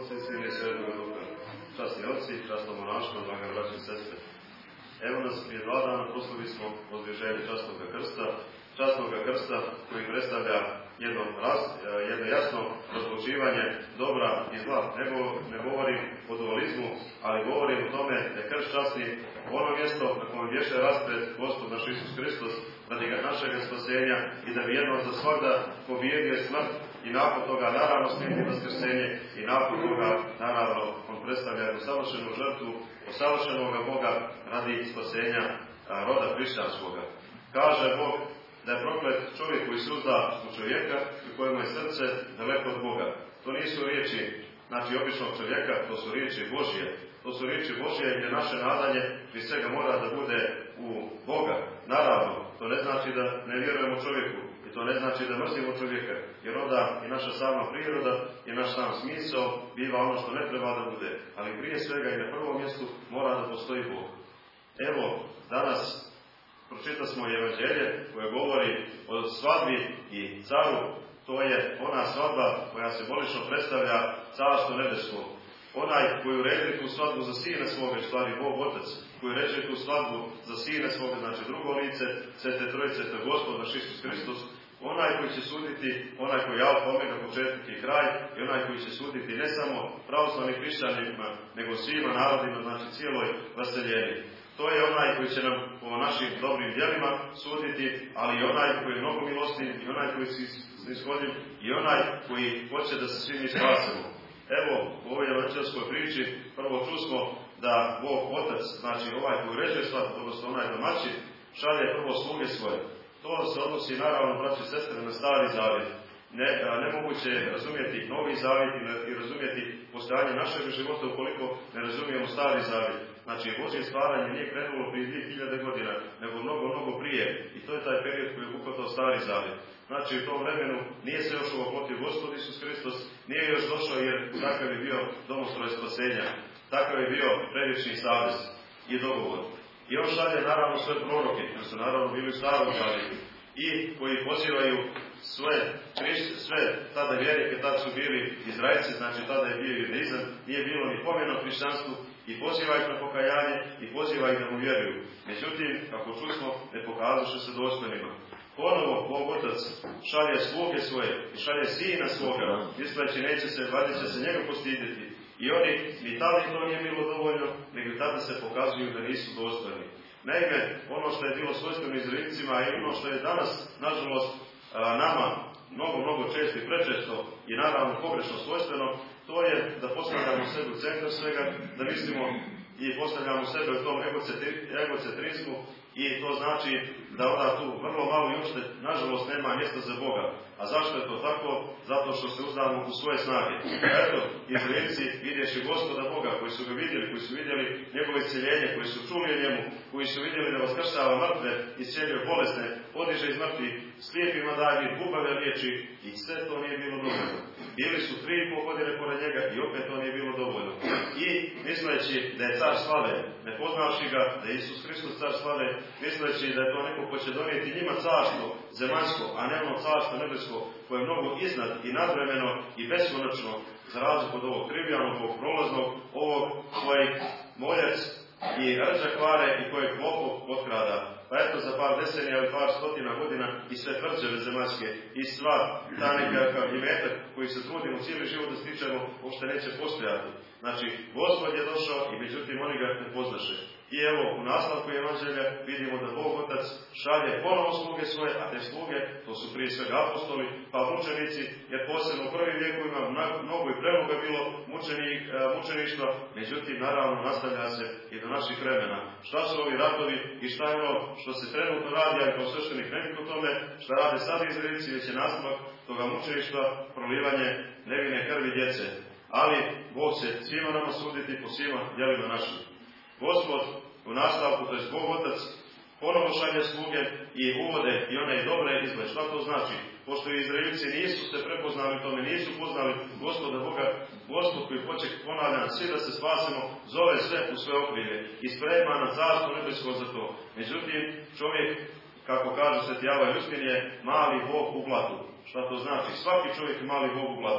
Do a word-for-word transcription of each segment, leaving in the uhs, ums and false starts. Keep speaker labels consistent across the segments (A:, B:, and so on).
A: Otca i Sina i Svetoga Duha. Časni oci, časno monaštvo, draga braća i sestre. Evo nas prije dva dana proslavili smo vozdviženje časnoga krsta, časnoga krsta koji predstavlja jedno, raz, jedno jasno razlučivanje dobra i zla. Ne, go, ne govorim o dualizmu, ali govorim o tome da je krst časni ono mjesto na kojem bješe raspred Gospod naš Isus Hristos radi našega spasenja i da bi jednom za svagda pobijedio smrt i nakon toga naravno smrti vaskrsenje i nakon toga naravno on predstavlja jednu savršenu žrtvu savršenoga Boga radi spasenja roda hrišćanskoga. Kaže Bog da je proklet čovjek koji se uzda u čovjeka i kojemu je srce daleko od Boga. To nisu riječi znači običnog čovjeka, to su riječi Božje. To su riječi Božje gdje naše nadanje prije svega mora da bude u Boga. Naravno, to ne znači da ne vjerujemo čovjeku i to ne znači da mrzimo čovjeka, jer onda i naša sama priroda i naš sam smisao biva ono što ne treba da bude. Ali prije svega i na prvom mjestu mora da postoji Bog. Evo, danas pročita smo evanđelje koje govori o svadbi i caru. To je ona svadba koja simbolično predstavlja carstvo nebesko. Onaj koji uređuje tu svadbu za sina svoga, stvari Bog Otac, koji uređuje tu svadbu za sina svoga, znači drugo lice, Svete Trojice, to je Gospod naš Isus Hristos, onaj koji će suditi, onaj koji je alfa, omega, početak i kraj, i onaj koji će suditi ne samo pravoslavnim hrišćanima, nego svima narodima, znači cijeloj raseljeni. To je onaj koji će nam po našim dobrim djelima suditi, ali i onaj koji je mnogo milostiv, i onaj koji je snishodljiv, i onaj koji hoće da se svi mi spasemo. Evo, u ovoj evanđelskoj priči prvo čusmo da Bog Otac, znači ovaj koji uređuje svadbu, odnosno onaj domaćin, šalje prvo sluge svoje. To se odnosi naravno, braći i sestre, na Stari Zavjet. Ne, nemoguće je razumjeti Novi Zavjet i razumjeti postojanje našeg života ukoliko ne razumijemo Stari Zavjet. Znači, Božje stvaranje nije krenulo prije dvije hiljade godina, nego mnogo, mnogo prije. I to je taj period koji je obuhvatao Stari Zavjet. Znači, u tom vremenu nije se još ovoplotio Gospod Isus Hristos, nije još došao jer takav je bio domostroj spasenja. Takav je bio predvječni savez i dogovor. I on šalje naravno sve proroke, koji su naravno bili u Starom Zavjetu i koji pozivaju sve, sve tada vjernike, tada su bili Izraelci, znači tada je bio judaizam, nije bilo ni pomena o hrišćanstvu i poziva ih na pokajanje i poziva ih da mu vjeruju. Međutim, kako čusmo, ne pokazuše se dostojnima. Ponovo Bog Otac šalje sluge svoje i šalje sina svoga, misleći neće se, valjda će se njega postidjeti. I oni, ni tada to nije bilo dovoljno, nego tada se pokazuju da nisu dostojni. Naime, ono što je bilo svojstveno Izraelcima i ono što je danas, nažalost, nama mnogo, mnogo često i prečesto i naravno pogrešno svojstveno, to je da postavljamo sebe u centar svega, da mislimo i postavljamo sebe u tom egocentrizmu i to znači da onda tu vrlo malo i uopšte, nažalost, nema mjesta za Boga. A zašto je to tako? Zato što se uzdamo u svoje snage. Eto, Izraelci vidješi Gospoda Boga, koji su ga vidjeli, koji su vidjeli njegove isceljenje, koji su čuli o njemu, koji su vidjeli da vaskršava mrtve, isceljuje bolesne, podiže iz mrtvih, slijepima daje, gubave liječi i sve to nije bilo dovoljno. Bili su tri i pol godine pored njega i opet to nije bilo dovoljno. I misleći da je car slave, ne poznavši ga, da je Isus Hristos car slave, misleći da je to neko ko će donijeti njima carstvo zemaljsko, a ne ono carstvo nebesko, koje je mnogo iznad i nadvremeno i beskonačno, za razliku od ovog trivijalnog, ovog prolaznog, ovog kojeg moljac i rđa kvare i kojeg lopov potkrada. Pa eto, za par decenija ili par stotina godina i sve tvrđave zemaljske i sva ta nekakav imetak koji se trudimo cijeli život da stičemo, uopšte neće postojati. Znači, Gospod je došao i međutim oni ga ne poznaše. I evo, u nastavku evanđelja vidimo da Bog Otac šalje ponovo sluge svoje, a te sluge, to su prije svega apostoli, pa mučenici, jer posebno u prvim vijekovima mnogo i premnoga bilo mučenik, mučeništva, međutim, naravno, nastavlja se i do naših vremena. Šta su ovi ratovi i šta je ono što se trenutno radi, ali kao sveštenik ne bih o tome, šta rade sad Izraelci, već je nastavak toga mučeništva, prolivanje nevine krvi djece. Ali Bog će svima nama suditi po svima djelima našim. Gospod u nastavku, to je Bog Otac, ponovo šalje sluge i uvode i one dobre izgled. Šta to znači? Pošto Izraelci nisu se prepoznali tome, nisu poznali Gospoda Boga, Gospod koji hoće, ponavljam, svi da se spasimo, zove sve u sve okrilje i sprema na carstvo nebesko za to. Međutim, čovjek, kako kaže Sveti Java Justin, je mali Bog u blatu. Šta to znači? Svaki čovjek je mali Bog u blatu.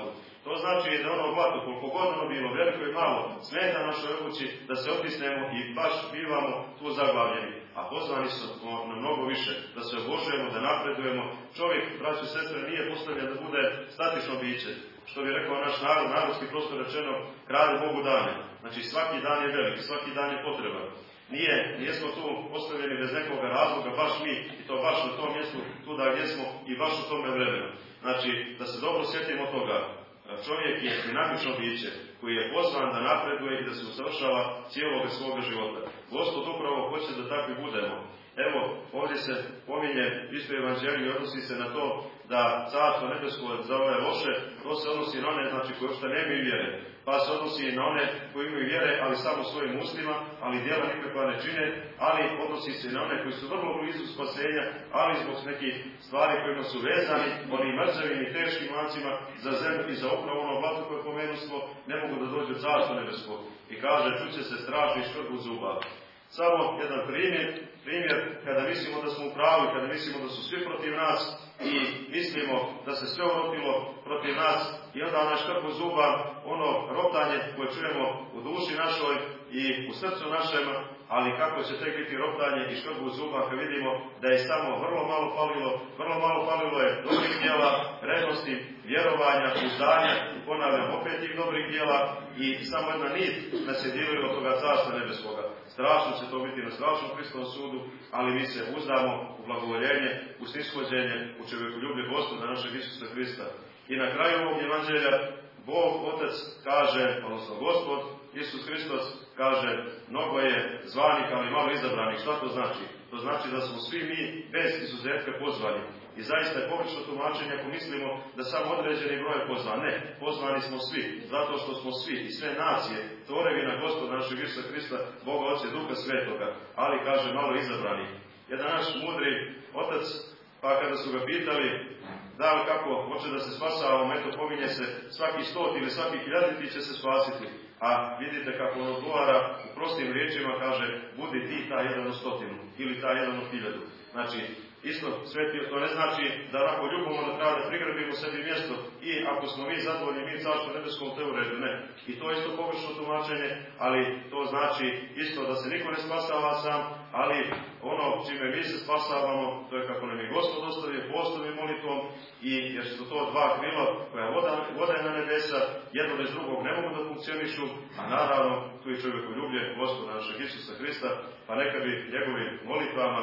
A: To znači da ono blato, koliko god ono bilo, veliko i malo, smeta našoj obući, da se otisnemo i baš bivamo tu zaglavljeni. A pozvani smo na mnogo više, da se obožujemo, da napredujemo. Čovjek, braćo i sestre, nije postavljen da bude statično biće. Što bi rekao naš narod, narodski prostor rečeno, krade Bogu dane. Znači svaki dan je velik, svaki dan je potreban. Nije, nijesmo tu postavljeni bez nekoga razloga, baš mi, i to baš na tom mjestu, tu da gdje smo i baš u tome vremenu. Znači, da se dobro sjetimo toga, čovjek je dinamično biće koji je pozvan da napreduje i da se usavršava cijeloga svoga života. Gospod upravo hoće da takvi budemo. Evo, ovdje se pominje isto evanđelje i odnosi se na to da carstvo nebesko za ove loše, to se odnosi na one, znači, koji uopšte nemaju vjere. Pa se odnosi na one koji imaju vjere, ali samo svojim ustima, ali djela nikakva ne čine, ali odnosi se na one koji su vrlo blizu spasenja, ali zbog nekih stvari kojima su vezani, onim mrzavim i teškim lancima za zemlju i za upravo ono blato koje pomenusmo, ne mogu da dođu u carstvo nebesko. I kaže, čuće se strašni škrgu zuba. Samo jedan primjer, primjer kada mislimo da smo u pravu, kada mislimo da su svi protiv nas i mislimo da se sve uropilo protiv nas i onda onaj škrgu zuba, ono roptanje koje čujemo u duši našoj i u srcu našem, ali kako će tek biti roptanje i škrgu zuba kad vidimo da je samo vrlo malo falilo, vrlo malo falilo je dobrih djela, revnosti, vjerovanja, uzdanja i ponavljam opet tih dobrih djela i samo jedna nit nas je dijelila od toga carstva nebeskoga. Strašno će to biti na strašnom Hristovom sudu, ali mi se uzdamo u blagovoljenje, u snishođenje, u čovjekoljublje Gospoda našeg Isusa Hrista. I na kraju ovog evanđelja Bog Otac kaže, odnosno Gospod Isus Hristos kaže, mnogo je zvanih, ali malo izabranih. Šta to znači? To znači da smo svi mi bez izuzetka pozvani. I zaista je pogrešno tumačenje ako mislimo da samo određeni broj je pozvan. Ne, pozvani smo svi, zato što smo svi i sve nacije, tvorevina Gospoda našeg Isusa Hrista, Boga Oca i Duha Svetoga, ali kaže malo izabranih. Jedan naš mudri otac, pa kada su ga pitali da li kako hoće da se spasavamo, eto pominje se svaki stot ili svaki hiljaditi će se spasiti. A vidite kako on odgovara u prostim riječima, kaže, budi ti ta jedan od stotinu ili ta jedan od hiljadu. Znači, isto sveti, to ne znači da onako ljubomorno treba da prigrebimo sebi mjesto i ako smo mi zadovoljni, mi carstvo nebeskom, te u redu, ne. I to je isto pogrešno tumačenje, ali to znači isto da se niko ne spasava sam, ali ono čime mi se spasavamo, to je kako nam je Gospod ostavio postovim molitvom i jer su to dva krila koja voda, voda je na nebesa, jedno bez drugog ne mogu da funkcionišu, a naravno tu je čovjekoljublje Gospoda našeg Isusa Hrista, pa neka bi njegovim molitvama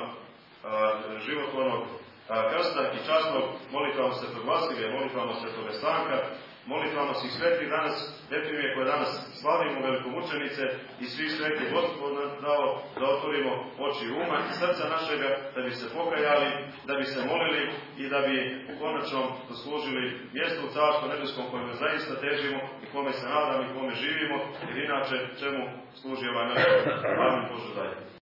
A: životvornog krsta i časnog molitvama Svetog Vasilija, molitvama Svetoga Stanka, molitvama svih svetih danas, Epifije koje danas slavimo velikomučenice i svih svetih Gospod nam dao da otvorimo oči uma i srca našega, da bi se pokajali, da bi se molili i da bi konačno zaslužili mjesto u carstvu nebeskom kojome zaista težimo i kome se nadamo i kome živimo, jer inače čemu služi ovaj naš. Amin Bože daj.